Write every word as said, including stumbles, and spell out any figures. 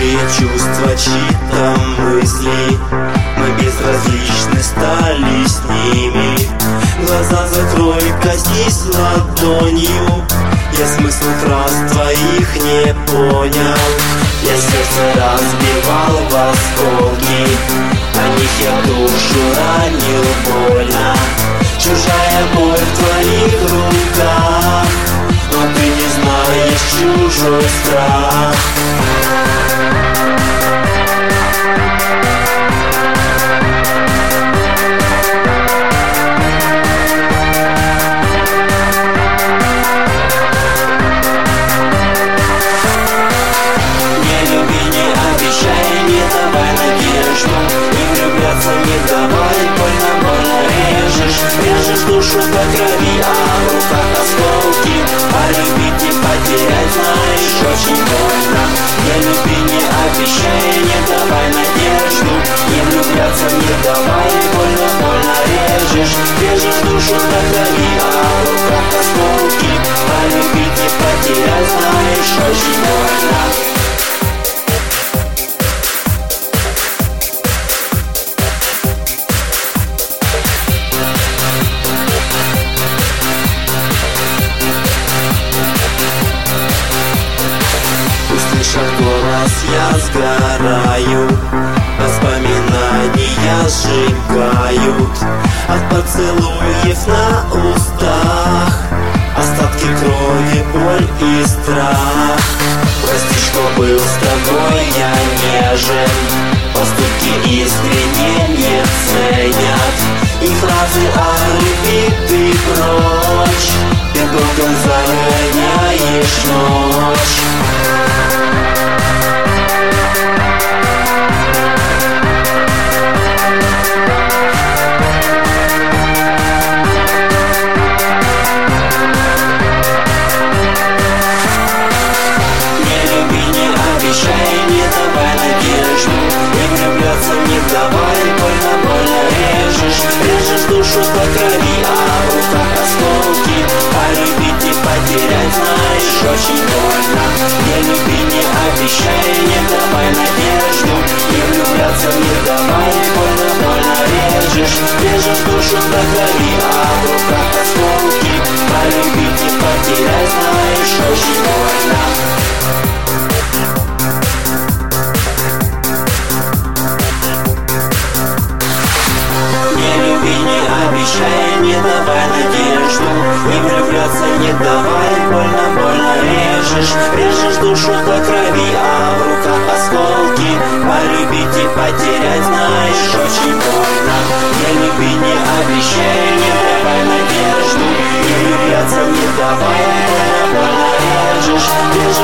чужие чувства, чьи-то мысли. Мы безразличны стали с ними. Глаза закрой, коснись ладонью. Я смысл фраз твоих не понял. Я сердце разбивал в осколки, на них я душу ранил больно. Чужая боль в твоих руках, но ты не знаешь чужой страх. Душу по крови, а в руках осколки. Полюбить, не потерять, знаешь, очень больно. Не люби, не обещай, не давай надежду. Не влюбляться, не давай, больно, больно режешь. Режешь душу по крови, а в руках осколки. Полюбить, не потерять, знаешь, очень больно. Услышав голос, я сгораю, воспоминания сжигают. От поцелуев на устах остатки крови, боль и страх. Прости, что был с тобой я нежен, поступки искренне не ценят. И фразы о любви ты прочь, бегом загоняешь ночь. Душу по крови, а в руках осколки. Полюбить, не потерять, знаешь, очень больно. Не люби, не обещай, не давай надежду. Не влюбляться, не давай, больно, больно режешь. Режешь душу по крови, а в руках осколки. Полюбить, не потерять, знаешь, очень больно. Обещай, не давай надежду. Не влюбляться, не давай, больно, больно режешь. Режешь душу по крови, а в руках осколки. Полюбить и потерять, знаешь, очень больно. Не люби, не обещай, не давай надежду. Не влюбляться, не давай, больно, больно режешь. Режешь